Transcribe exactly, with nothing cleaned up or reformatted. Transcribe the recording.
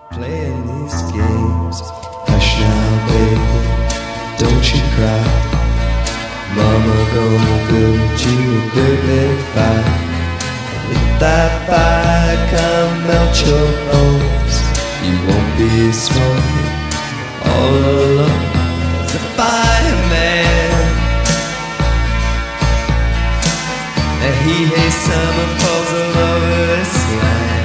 Playing these games. Hush now, baby, don't you cry. Mama gonna build you a great big fire. If that fire can melt your bones, you won't be smoking all alone. As a fireman, and he hates summer falls all over this land.